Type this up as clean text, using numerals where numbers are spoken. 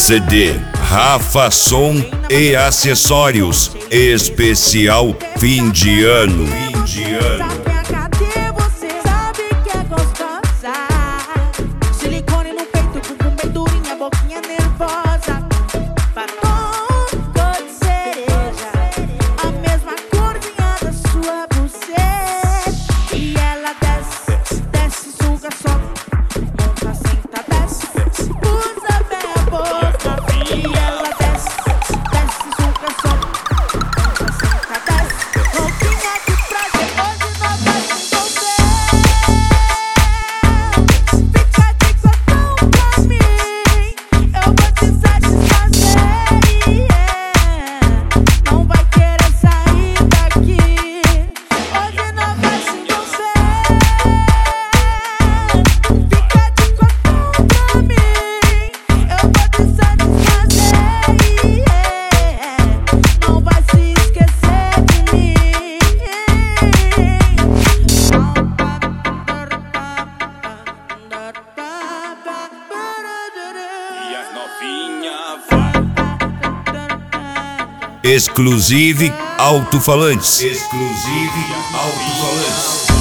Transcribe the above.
CD Rafa Som e Acessórios especial fim de ano. Cadê você? Sabe que é gostosa. Silicone no peito, bumbum bem durinha, boquinha nervosa. Batom cor de cereja, a mesma corzinha da sua buceta. E ela desce, desce, suga, sobe, monta, senta, desce, usa bem a boca. E ela desce, desce, suga, sobe, monta, senta, desce. Roupinha de prazer, hoje nós vai se envolver. Fica de cotão pra mim, eu vou te satisfazer. Não vai querer sair daqui. Hoje nós vai se envolver. Fica de cotão pra mim, eu vou te satisfazer. Não vai se esquecer de mim. E as novinha vai. Exclusive Alto-Falantes. Exclusive Alto-Falantes.